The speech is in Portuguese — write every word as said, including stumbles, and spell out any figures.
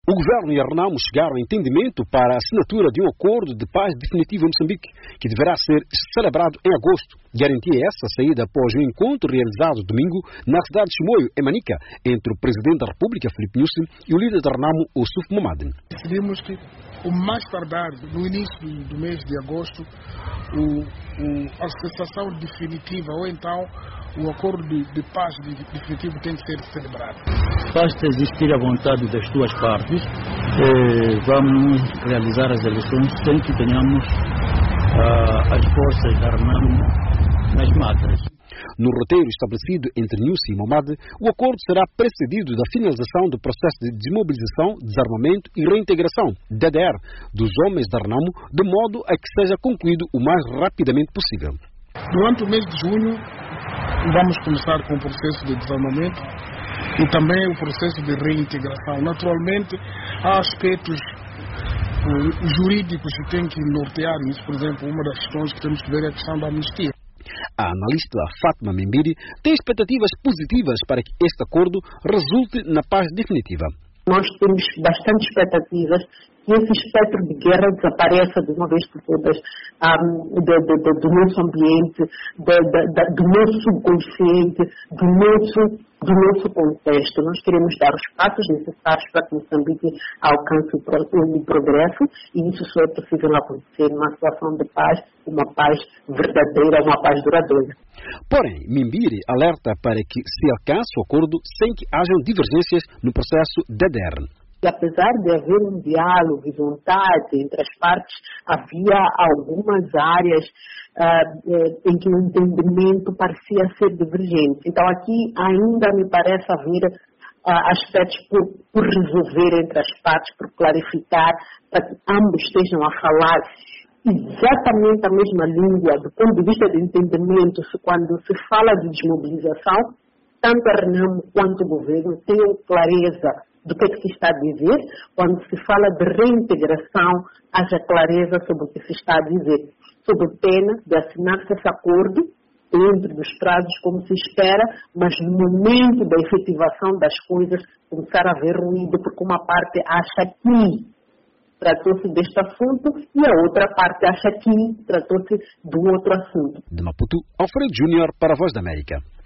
O governo e a Renamo chegaram a entendimento para a assinatura de um acordo de paz definitivo em Moçambique, que deverá ser celebrado em agosto. Garantia essa saída após um encontro realizado domingo na cidade de Chimoio, em Manica, entre o Presidente da República, Filipe Nyusi, e o líder da Renamo, Ossuf Momad. Decidimos que, o mais tardar, no início do mês de agosto, o, o, a cessação definitiva, ou então o acordo de, de paz definitivo tem que ser celebrado. Basta existir a vontade das duas partes, eh, vamos realizar as eleições sem que tenhamos ah, as forças da Renamo nas matas. No roteiro estabelecido entre Nyusi e Momad, o acordo será precedido da finalização do processo de desmobilização, desarmamento e reintegração, D D R, dos homens da Renamo, de modo a que seja concluído o mais rapidamente possível. Durante o mês de junho, vamos começar com o processo de desarmamento e também o processo de reintegração. Naturalmente, há aspectos uh, jurídicos que têm que nortear isso. Por exemplo, uma das questões que temos que ver é a questão da anistia. A analista Fátima Mimbiri tem expectativas positivas para que este acordo resulte na paz definitiva. Nós temos bastante expectativas que esse espectro de guerra desapareça de uma vez por todas um, do, do, do, do nosso ambiente, do, do, do nosso subconsciente, do nosso, do nosso contexto. Nós queremos dar os passos necessários para que Moçambique alcance o, o progresso, e isso só é possível acontecer numa situação de paz, uma paz verdadeira, uma paz duradoura. Porém, Mimbiri alerta para que se alcance o acordo sem que hajam divergências no processo D D R. E apesar de haver um diálogo e vontade entre as partes, havia algumas áreas uh, em que o entendimento parecia ser divergente. Então aqui ainda me parece haver uh, aspectos por, por resolver entre as partes, por clarificar, para que ambos estejam a falar exatamente a mesma língua, do ponto de vista de entendimento. Quando se fala de desmobilização, tanto a Renamo quanto o governo tenham clareza do que, é que se está a dizer. Quando se fala de reintegração, haja clareza sobre o que se está a dizer, sob pena de assinar-se esse acordo dentro dos prazos como se espera, mas no momento da efetivação das coisas começar a haver ruído, porque uma parte acha que tratou-se deste assunto e a outra parte acha que tratou-se do outro assunto. De Maputo, Alfredo Júnior para a Voz da América.